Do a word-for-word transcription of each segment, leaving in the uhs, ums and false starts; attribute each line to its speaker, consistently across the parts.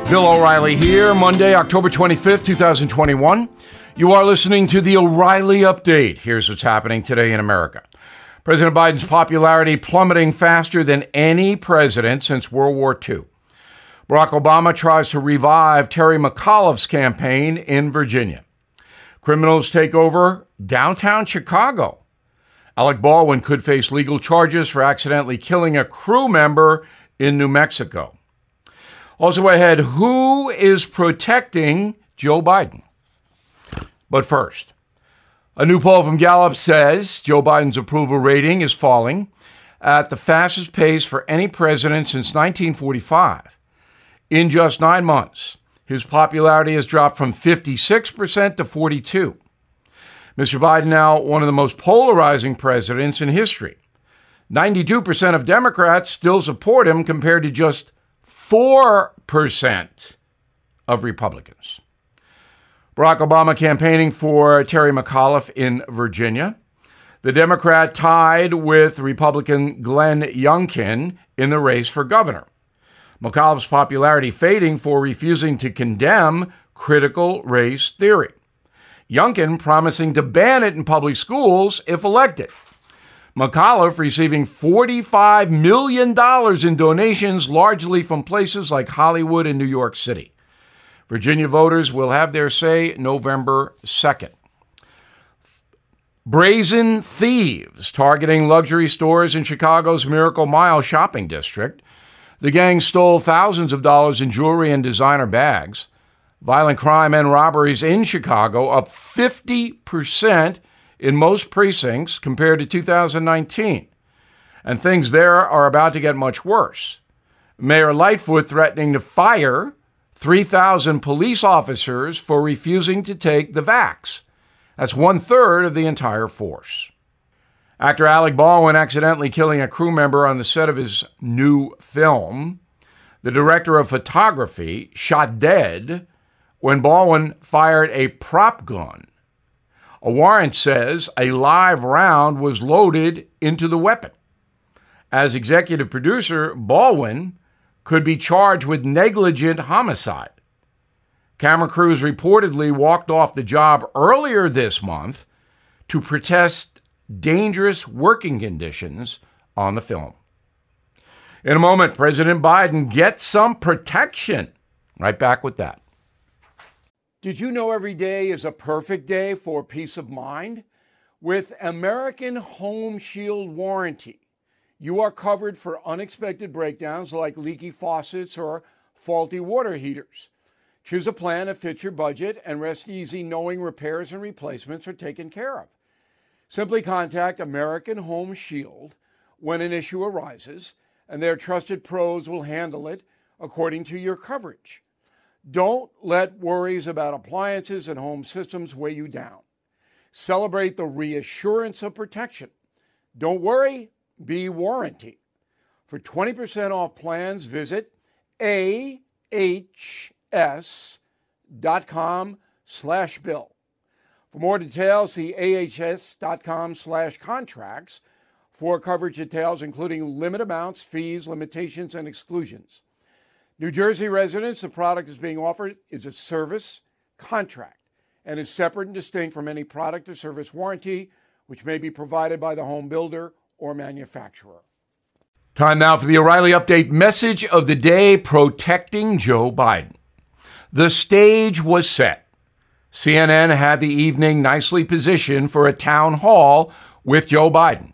Speaker 1: Bill O'Reilly here, Monday, October twenty-fifth, twenty twenty-one. You are listening to the O'Reilly Update. Here's what's happening today in America. President Biden's popularity plummeting faster than any president since World War Two. Barack Obama tries to revive Terry McAuliffe's campaign in Virginia. Criminals take over downtown Chicago. Alec Baldwin could face legal charges for accidentally killing a crew member in New Mexico. Also ahead, who is protecting Joe Biden? But first, a new poll from Gallup says Joe Biden's approval rating is falling at the fastest pace for any president since nineteen forty-five. In just nine months, his popularity has dropped from fifty-six percent to forty-two percent. Mister Biden now one of the most polarizing presidents in history. ninety-two percent of Democrats still support him compared to just four percent of Republicans. Barack Obama campaigning for Terry McAuliffe in Virginia. The Democrat tied with Republican Glenn Youngkin in the race for governor. McAuliffe's popularity fading for refusing to condemn critical race theory. Youngkin promising to ban it in public schools if elected. McAuliffe receiving forty-five million dollars in donations, largely from places like Hollywood and New York City. Virginia voters will have their say November second. Brazen thieves targeting luxury stores in Chicago's Miracle Mile shopping district. The gang stole thousands of dollars in jewelry and designer bags. Violent crime and robberies in Chicago up fifty percent in most precincts compared to two thousand nineteen. And things there are about to get much worse. Mayor Lightfoot threatening to fire three thousand police officers for refusing to take the vax. That's one third of the entire force. Actor Alec Baldwin accidentally killing a crew member on the set of his new film. The director of photography shot dead when Baldwin fired a prop gun. A warrant says a live round was loaded into the weapon. As executive producer, Baldwin could be charged with negligent homicide. Camera crews reportedly walked off the job earlier this month to protest dangerous working conditions on the film. In a moment, President Biden gets some protection. Right back with that. Did you know every day is a perfect day for peace of mind? With American Home Shield Warranty, you are covered for unexpected breakdowns like leaky faucets or faulty water heaters. Choose a plan that fits your budget and rest easy knowing repairs and replacements are taken care of. Simply contact American Home Shield when an issue arises, and their trusted pros will handle it according to your coverage. Don't let worries about appliances and home systems weigh you down. Celebrate the reassurance of protection. Don't worry, be warranty. For twenty percent off plans, visit A H S dot com slash bill. For more details, see A H S dot com slash contracts for coverage details, including limit amounts, fees, limitations, and exclusions. New Jersey residents, the product is being offered is a service contract and is separate and distinct from any product or service warranty, which may be provided by the home builder or manufacturer. Time now for the O'Reilly Update message of the day, protecting Joe Biden. The stage was set. C N N had the evening nicely positioned for a town hall with Joe Biden.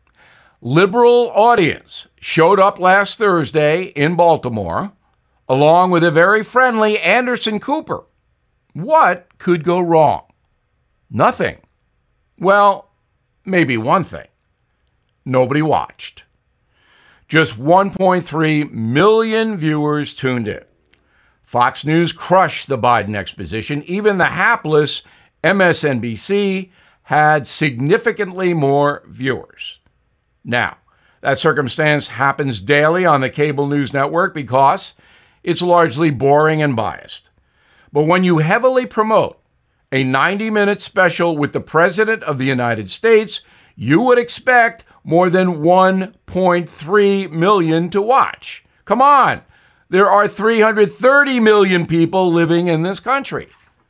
Speaker 1: Liberal audience showed up last Thursday in Baltimore, along with a very friendly Anderson Cooper. What could go wrong? Nothing. Well, maybe one thing. Nobody watched. Just one point three million viewers tuned in. Fox News crushed the Biden exposition. Even the hapless M S N B C had significantly more viewers. Now, that circumstance happens daily on the cable news network because it's largely boring and biased. But when you heavily promote a ninety-minute special with the President of the United States, you would expect more than one point three million to watch. Come on, There are three hundred thirty million people living in this country.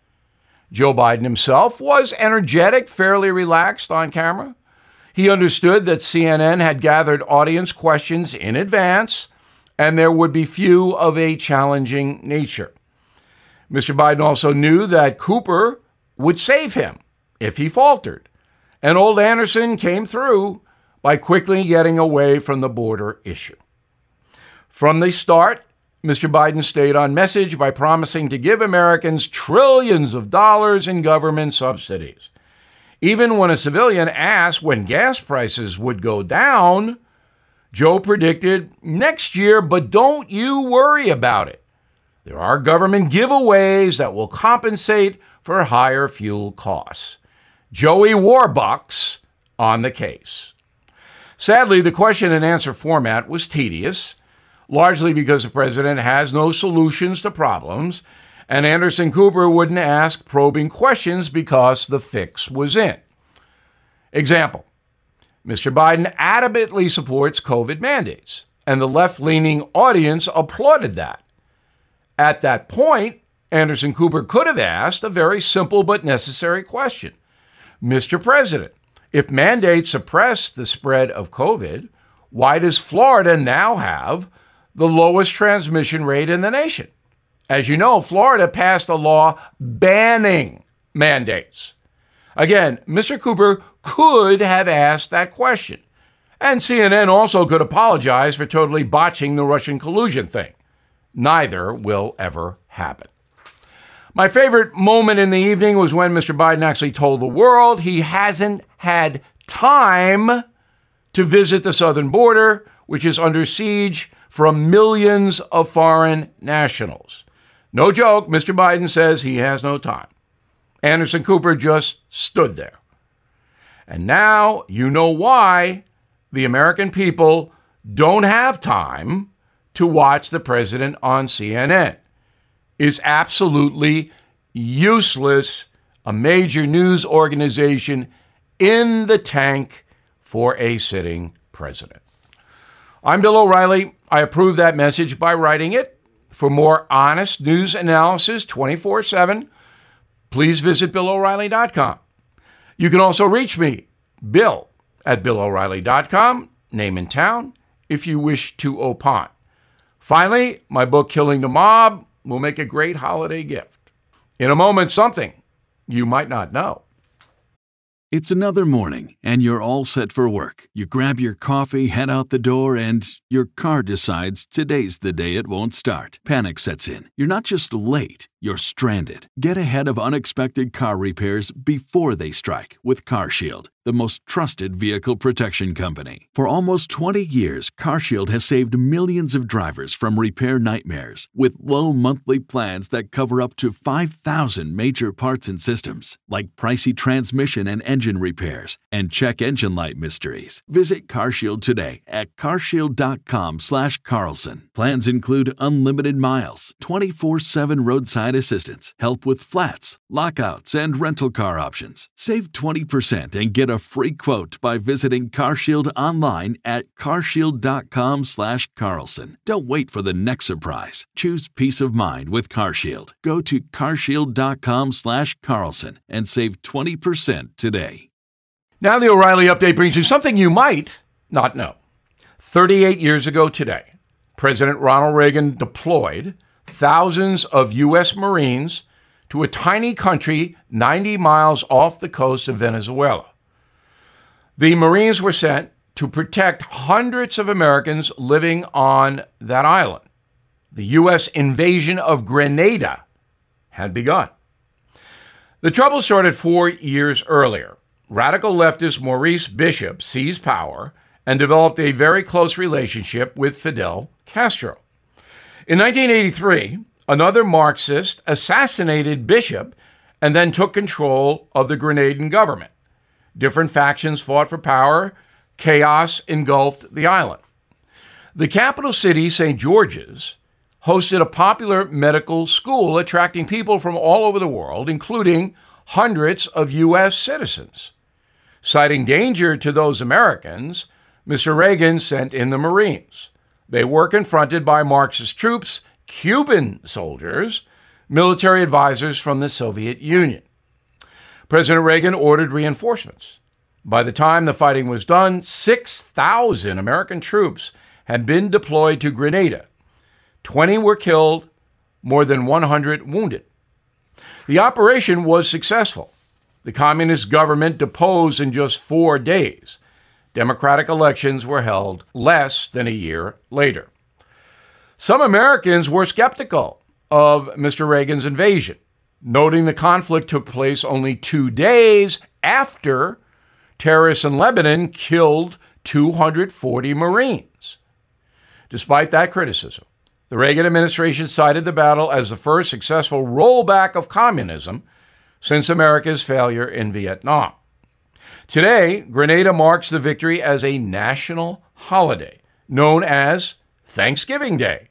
Speaker 1: Joe Biden himself was energetic, fairly relaxed on camera. He understood that C N N had gathered audience questions in advance, and there would be few of a challenging nature. Mister Biden also knew that Cooper would save him if he faltered, and old Anderson came through by quickly getting away from the border issue. From the start, Mister Biden stayed on message by promising to give Americans trillions of dollars in government subsidies. Even when a civilian asked when gas prices would go down, Joe predicted next year, but don't you worry about it. There are government giveaways that will compensate for higher fuel costs. Joey Warbucks on the case. Sadly, the question and answer format was tedious, largely because the president has no solutions to problems, and Anderson Cooper wouldn't ask probing questions because the fix was in. Example, Mister Biden adamantly supports COVID mandates, and the left-leaning audience applauded that. At that point, Anderson Cooper could have asked a very simple but necessary question. Mister President, if mandates suppress the spread of COVID, why does Florida now have the lowest transmission rate in the nation? As you know, Florida passed a law banning mandates. Again, Mister Cooper could have asked that question. And C N N also could apologize for totally botching the Russian collusion thing. Neither will ever happen. My favorite moment in the evening was when Mister Biden actually told the world he hasn't had time to visit the southern border, which is under siege from millions of foreign nationals. No joke, Mister Biden says he has no time. Anderson Cooper just stood there. And now you know why the American people don't have time to watch the president on C N N. It's absolutely useless, a major news organization in the tank for a sitting president. I'm Bill O'Reilly. I approve that message by writing it. For more honest news analysis twenty-four seven, please visit bill o'reilly dot com. You can also reach me, Bill, at bill o'reilly dot com, name and town, if you wish to opine. Finally, my book, Killing the Mob, will make a great holiday gift. In a moment, something you might not know.
Speaker 2: It's another morning, and you're all set for work. You grab your coffee, head out the door, and your car decides today's the day it won't start. Panic sets in. You're not just late, you're stranded. Get ahead of unexpected car repairs before they strike with CarShield, the most trusted vehicle protection company. For almost twenty years, CarShield has saved millions of drivers from repair nightmares with low monthly plans that cover up to five thousand major parts and systems, like pricey transmission and engine repairs and check engine light mysteries. Visit CarShield today at carshield.com slash Carlson. Plans include unlimited miles, twenty-four seven roadside assistance, help with flats, lockouts, and rental car options. Save twenty percent and get a free quote by visiting CarShield online at carshield.com slash Carlson. Don't wait for the next surprise. Choose peace of mind with CarShield. Go to carshield.com slash Carlson and save twenty percent today.
Speaker 1: Now the O'Reilly Update brings you something you might not know. thirty-eight years ago today, President Ronald Reagan deployed thousands of U S Marines to a tiny country ninety miles off the coast of Venezuela. The Marines were sent to protect hundreds of Americans living on that island. The U S invasion of Grenada had begun. The trouble started four years earlier. Radical leftist Maurice Bishop seized power and developed a very close relationship with Fidel Castro. In nineteen eighty-three, another Marxist assassinated Bishop and then took control of the Grenadian government. Different factions fought for power. Chaos engulfed the island. The capital city, Saint George's, hosted a popular medical school attracting people from all over the world, including hundreds of U S citizens. Citing danger to those Americans, Mister Reagan sent in the Marines. They were confronted by Marxist troops Cuban soldiers, military advisors from the Soviet Union. President Reagan ordered reinforcements. By the time the fighting was done, six thousand American troops had been deployed to Grenada. twenty were killed, more than one hundred wounded. The operation was successful. The communist government deposed in just four days. Democratic elections were held less than a year later. Some Americans were skeptical of Mister Reagan's invasion, noting the conflict took place only two days after terrorists in Lebanon killed two hundred forty Marines. Despite that criticism, the Reagan administration cited the battle as the first successful rollback of communism since America's failure in Vietnam. Today, Grenada marks the victory as a national holiday known as Thanksgiving Day.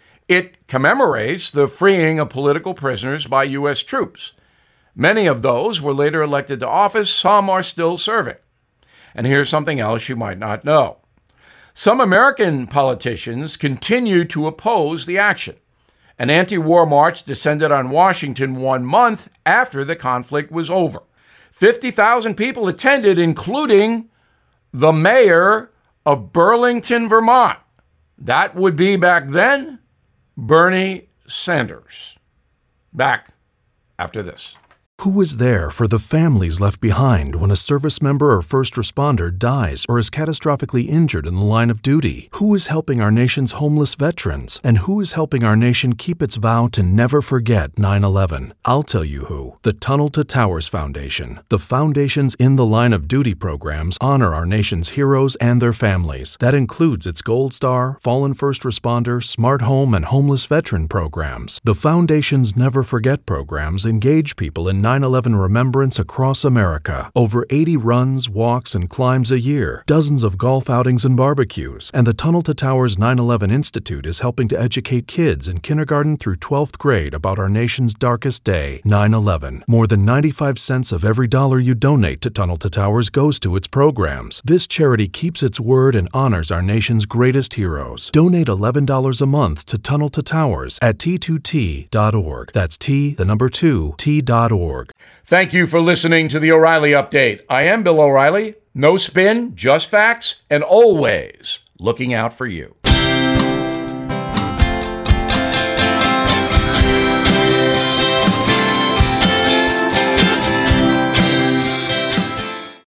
Speaker 1: It commemorates the freeing of political prisoners by U S troops. Many of those were later elected to office. Some are still serving. And here's something else you might not know. Some American politicians continue to oppose the action. An anti-war march descended on Washington one month after the conflict was over. fifty thousand people attended, including the mayor of Burlington, Vermont. That would be back then Bernie Sanders. Back after this.
Speaker 3: Who is there for the families left behind when a service member or first responder dies or is catastrophically injured in the line of duty? Who is helping our nation's homeless veterans? And who is helping our nation keep its vow to never forget nine eleven? I'll tell you who. The Tunnel to Towers Foundation. The foundation's In the Line of Duty programs honor our nation's heroes and their families. That includes its Gold Star, Fallen First Responder, Smart Home, and Homeless Veteran programs. The foundation's Never Forget programs engage people in nine eleven remembrance across America. Over eighty runs, walks, and climbs a year, dozens of golf outings and barbecues, and the Tunnel to Towers nine eleven Institute is helping to educate kids in kindergarten through twelfth grade about our nation's darkest day, nine eleven. More than ninety-five cents of every dollar you donate to Tunnel to Towers goes to its programs. This charity keeps its word and honors our nation's greatest heroes. Donate eleven dollars a month to Tunnel to Towers at T two T dot org. That's T, the number two, T dot org.
Speaker 1: Thank you for listening to the O'Reilly Update. I am Bill O'Reilly. No spin, just facts, and always looking out for you.